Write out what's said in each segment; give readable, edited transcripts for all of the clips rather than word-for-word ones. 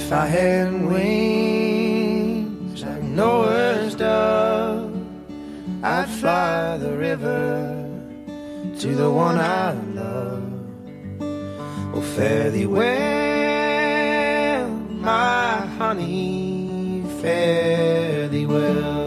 If I had wings like Noah's dove, I'd fly the river to the one I love. Oh, fare thee well, my honey, fare thee well.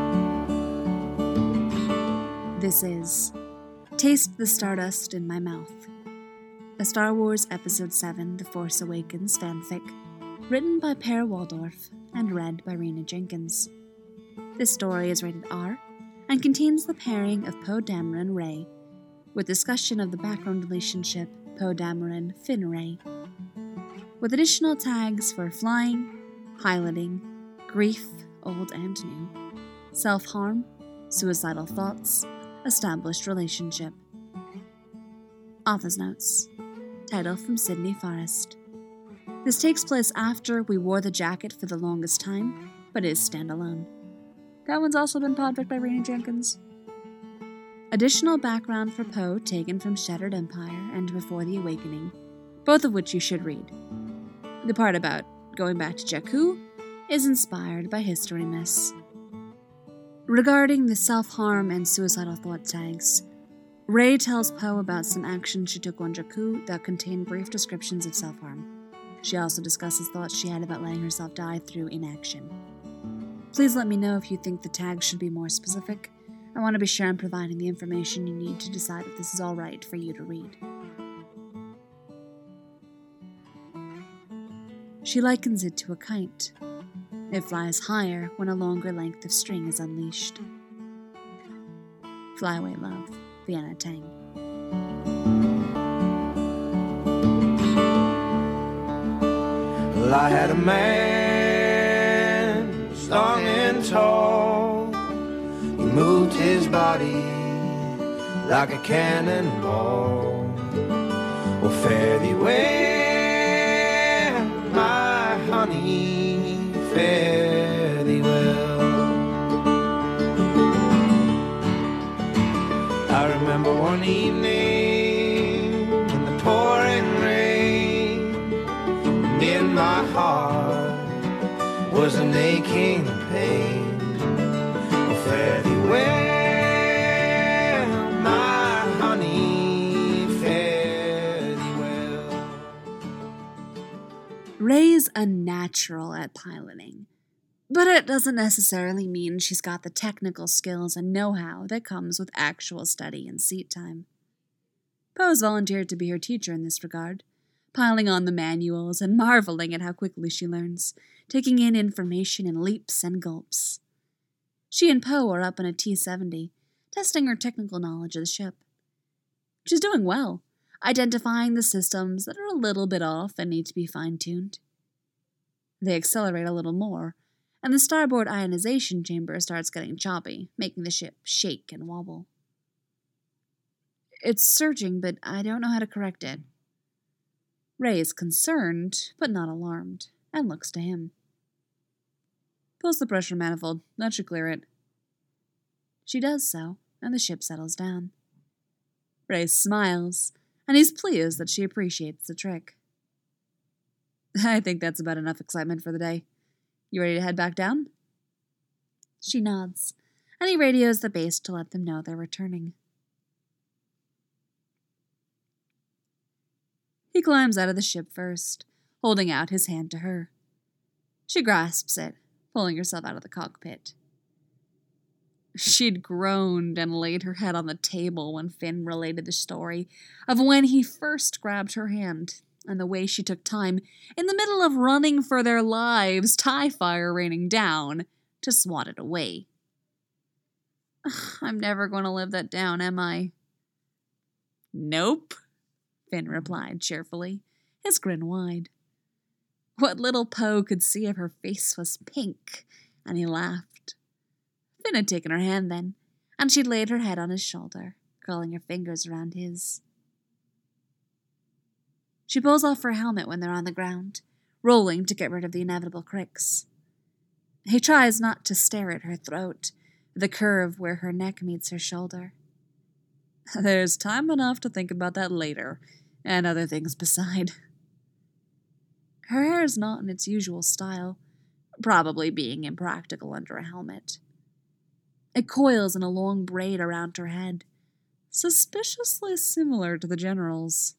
This is Taste the Stardust in My Mouth, a Star Wars Episode 7 The Force Awakens fanfic, written by Per Waldorf and read by Rena Jenkins. This story is rated R and contains the pairing of Poe Dameron Rey, with discussion of the background relationship Poe Dameron Finn Rey, with additional tags for flying, piloting, grief, old and new, self-harm, suicidal thoughts, established relationship. Author's notes. Title from Sydney Forrest. This takes place after We Wore the Jacket for the Longest Time, but is standalone. That one's also been podfic by Rena Jenkins. Additional background for Poe taken from Shattered Empire and Before the Awakening, both of which you should read. The part about going back to Jakku is inspired by History Miss. Regarding the self-harm and suicidal thought tags, Rey tells Poe about some actions she took on Jakku that contain brief descriptions of self-harm. She also discusses thoughts she had about letting herself die through inaction. Please let me know if you think the tags should be more specific. I want to be sure I'm providing the information you need to decide if this is alright for you to read. She likens it to a kite. It flies higher when a longer length of string is unleashed. Fly away, love. Vienna Tang. Well, I had a man, strong and tall. He moved his body like a cannonball. Well, fare thee well, my honey, fare thee well. I remember one evening in the pouring rain, and in my heart was an aching pain. Oh, fare thee well, my honey, fare thee well. Rey's a natural at piloting, but it doesn't necessarily mean she's got the technical skills and know-how that comes with actual study and seat time. Poe's volunteered to be her teacher in this regard, piling on the manuals and marveling at how quickly she learns, taking in information in leaps and gulps. She and Poe are up in a T-70, testing her technical knowledge of the ship. She's doing well, identifying the systems that are a little bit off and need to be fine-tuned. They accelerate a little more, and the starboard ionization chamber starts getting choppy, making the ship shake and wobble. It's surging, but I don't know how to correct it. Rey is concerned, but not alarmed, and looks to him. Pulls the pressure manifold. That should clear it. She does so, and the ship settles down. Rey smiles, and he's pleased that she appreciates the trick. I think that's about enough excitement for the day. You ready to head back down? She nods, and he radios the base to let them know they're returning. He climbs out of the ship first, holding out his hand to her. She grasps it, pulling herself out of the cockpit. She'd groaned and laid her head on the table when Finn related the story of when he first grabbed her hand, and the way she took time, in the middle of running for their lives, TIE fire raining down, to swat it away. I'm never going to live that down, am I? Nope, Finn replied cheerfully, his grin wide. What little Poe could see of her face was pink, and he laughed. Finn had taken her hand then, and she laid her head on his shoulder, curling her fingers around his. She pulls off her helmet when they're on the ground, rolling to get rid of the inevitable cricks. He tries not to stare at her throat, the curve where her neck meets her shoulder. There's time enough to think about that later, and other things beside. Her hair is not in its usual style, probably being impractical under a helmet. It coils in a long braid around her head, suspiciously similar to the General's.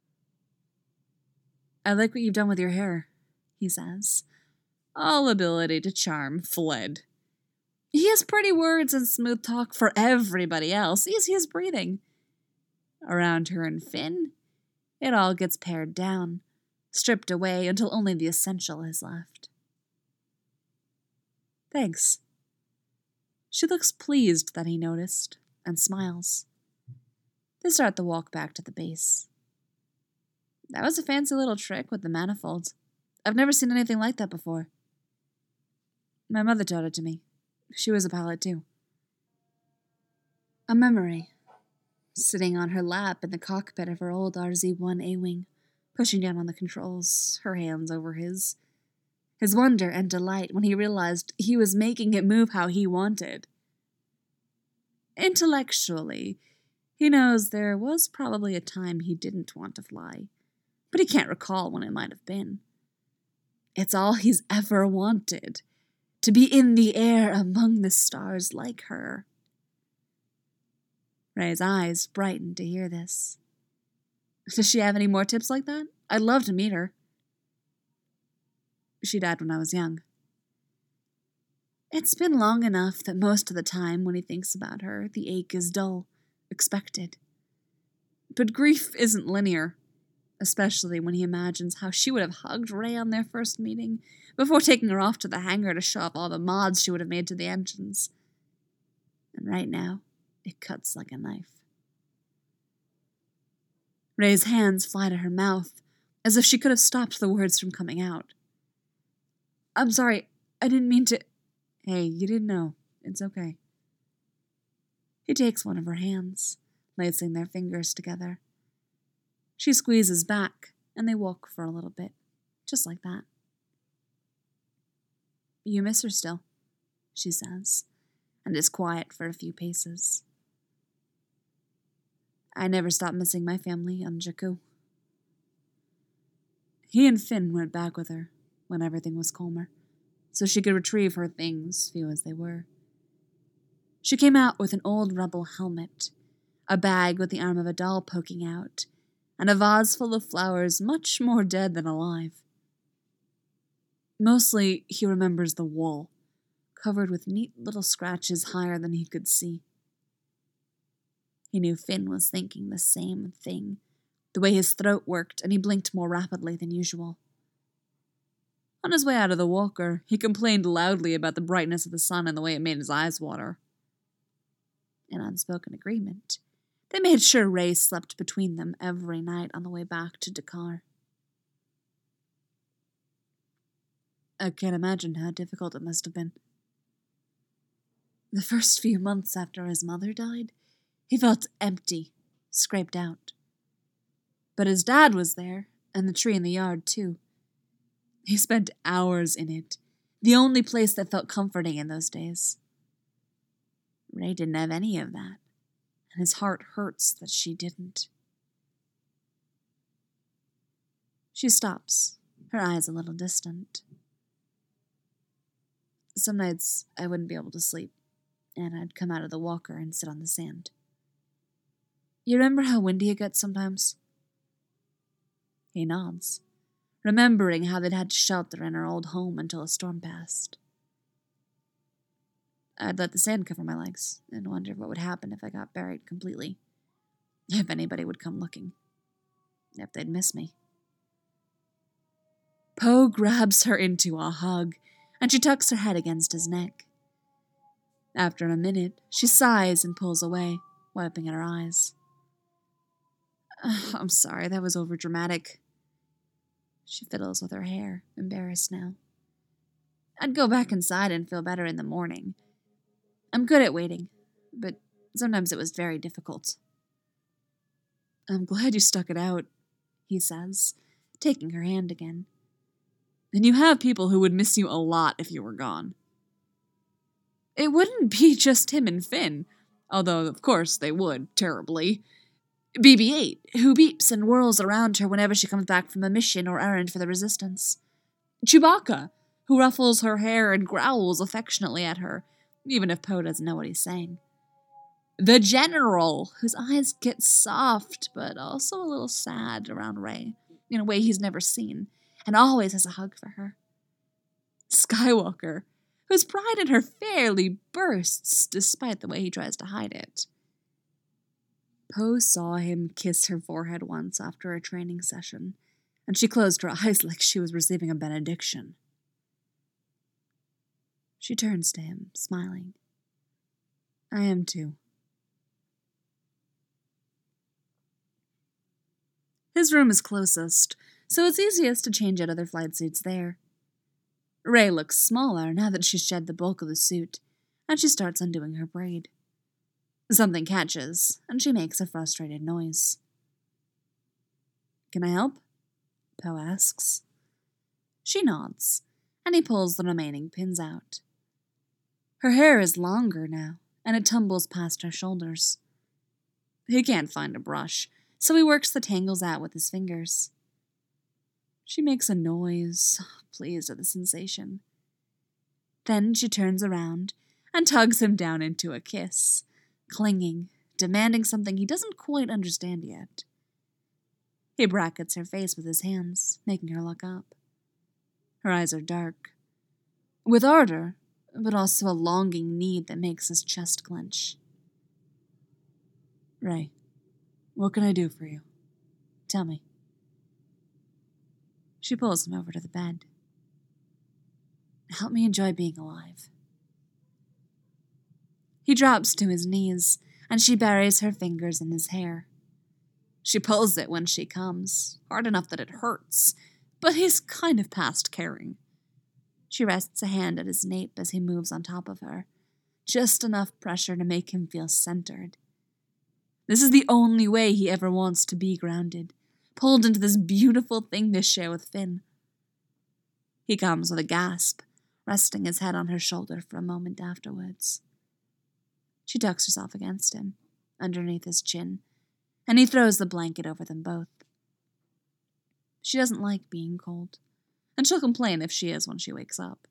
"I like what you've done with your hair," he says. All ability to charm fled. He has pretty words and smooth talk for everybody else, easy as breathing. Around her and Finn, it all gets pared down, stripped away until only the essential is left. "Thanks." She looks pleased that he noticed, and smiles. They start the walk back to the base. "That was a fancy little trick with the manifold. I've never seen anything like that before." "My mother taught it to me. She was a pilot too." A memory. Sitting on her lap in the cockpit of her old RZ-1 A-Wing, pushing down on the controls, her hands over his. His wonder and delight when he realized he was making it move how he wanted. Intellectually, he knows there was probably a time he didn't want to fly, but he can't recall when it might have been. It's all he's ever wanted, to be in the air among the stars like her. Ray's eyes brightened to hear this. "Does she have any more tips like that? I'd love to meet her." "She died when I was young." It's been long enough that most of the time when he thinks about her, the ache is dull, expected. But grief isn't linear, especially when he imagines how she would have hugged Ray on their first meeting before taking her off to the hangar to show off all the mods she would have made to the engines. And right now, it cuts like a knife. Ray's hands fly to her mouth, as if she could have stopped the words from coming out. "I'm sorry, I didn't mean to—" "Hey, you didn't know. It's okay." He takes one of her hands, lacing their fingers together. She squeezes back, and they walk for a little bit, just like that. "You miss her still," she says, and is quiet for a few paces. "I never stopped missing my family on Jakku." He and Finn went back with her when everything was calmer, so she could retrieve her things, few as they were. She came out with an old rebel helmet, a bag with the arm of a doll poking out, and a vase full of flowers much more dead than alive. Mostly, he remembers the wool, covered with neat little scratches higher than he could see. He knew Finn was thinking the same thing, the way his throat worked, and he blinked more rapidly than usual. On his way out of the walker, he complained loudly about the brightness of the sun and the way it made his eyes water. In unspoken agreement, they made sure Ray slept between them every night on the way back to Dakar. I can't imagine how difficult it must have been. The first few months after his mother died, he felt empty, scraped out. But his dad was there, and the tree in the yard, too. He spent hours in it, the only place that felt comforting in those days. Ray didn't have any of that, and his heart hurts that she didn't. She stops, her eyes a little distant. Some nights I wouldn't be able to sleep, and I'd come out of the walker and sit on the sand. You remember how windy it gets sometimes? He nods, remembering how they'd had to shelter in our old home until a storm passed. I'd let the sand cover my legs and wonder what would happen if I got buried completely. If anybody would come looking. If they'd miss me. Poe grabs her into a hug, and she tucks her head against his neck. After a minute, she sighs and pulls away, wiping at her eyes. I'm sorry, that was overdramatic. She fiddles with her hair, embarrassed now. I'd go back inside and feel better in the morning. I'm good at waiting, but sometimes it was very difficult. I'm glad you stuck it out, he says, taking her hand again. And you have people who would miss you a lot if you were gone. It wouldn't be just him and Finn, although, of course, they would, terribly. BB-8, who beeps and whirls around her whenever she comes back from a mission or errand for the Resistance. Chewbacca, who ruffles her hair and growls affectionately at her, even if Poe doesn't know what he's saying. The General, whose eyes get soft but also a little sad around Rey, in a way he's never seen, and always has a hug for her. Skywalker, whose pride in her fairly bursts despite the way he tries to hide it. Poe saw him kiss her forehead once after a training session, and she closed her eyes like she was receiving a benediction. She turns to him, smiling. I am too. His room is closest, so it's easiest to change out other flight suits there. Rey looks smaller now that she's shed the bulk of the suit, and she starts undoing her braid. Something catches, and she makes a frustrated noise. Can I help? Poe asks. She nods, and he pulls the remaining pins out. Her hair is longer now, and it tumbles past her shoulders. He can't find a brush, so he works the tangles out with his fingers. She makes a noise, pleased at the sensation. Then she turns around and tugs him down into a kiss, clinging, demanding something he doesn't quite understand yet. He brackets her face with his hands, making her look up. Her eyes are dark, with ardor, but also a longing need that makes his chest clench. Rey, what can I do for you? Tell me. She pulls him over to the bed. Help me enjoy being alive. He drops to his knees, and she buries her fingers in his hair. She pulls it when she comes, hard enough that it hurts, but he's kind of past caring. She rests a hand at his nape as he moves on top of her, just enough pressure to make him feel centered. This is the only way he ever wants to be grounded, pulled into this beautiful thing they share with Finn. He comes with a gasp, resting his head on her shoulder for a moment afterwards. She tucks herself against him, underneath his chin, and he throws the blanket over them both. She doesn't like being cold, and she'll complain if she is when she wakes up.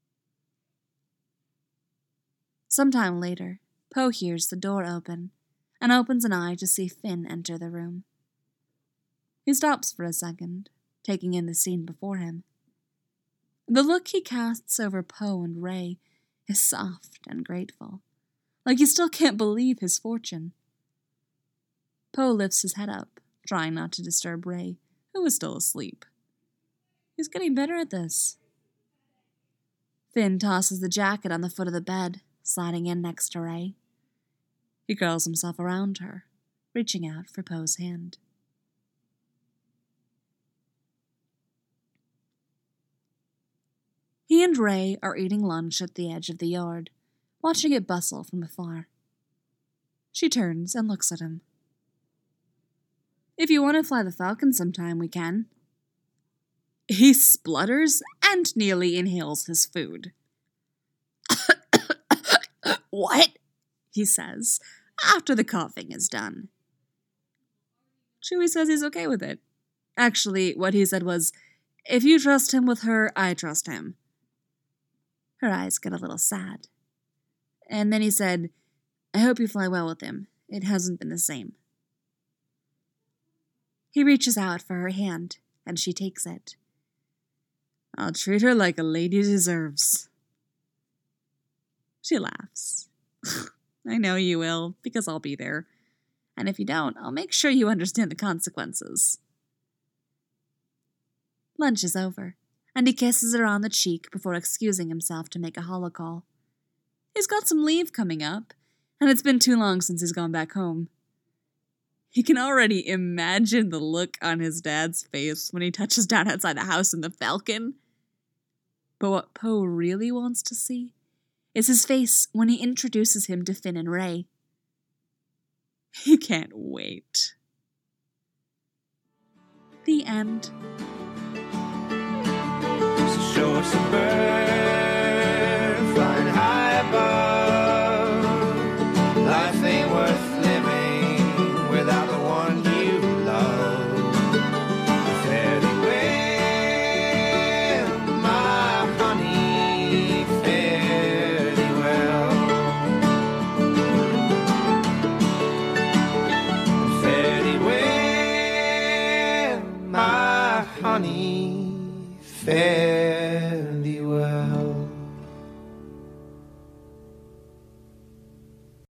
Sometime later, Poe hears the door open, and opens an eye to see Finn enter the room. He stops for a second, taking in the scene before him. The look he casts over Poe and Rey is soft and grateful, like he still can't believe his fortune. Poe lifts his head up, trying not to disturb Rey, who is still asleep. He's getting better at this. Finn tosses the jacket on the foot of the bed, sliding in next to Rey. He curls himself around her, reaching out for Poe's hand. He and Rey are eating lunch at the edge of the yard, watching it bustle from afar. She turns and looks at him. If you want to fly the Falcon sometime, we can. He splutters and nearly inhales his food. What? He says, after the coughing is done. Chewie says he's okay with it. Actually, what he said was, if you trust him with her, I trust him. Her eyes get a little sad. And then he said, I hope you fly well with him. It hasn't been the same. He reaches out for her hand, and she takes it. I'll treat her like a lady deserves. She laughs. I know you will, because I'll be there. And if you don't, I'll make sure you understand the consequences. Lunch is over, and he kisses her on the cheek before excusing himself to make a holocall. He's got some leave coming up, and it's been too long since he's gone back home. He can already imagine the look on his dad's face when he touches down outside the house in the Falcon. But what Poe really wants to see is his face when he introduces him to Finn and Rey. He can't wait. The end. Just to show us a bird flying high above. Life ain't worth living without the one fair.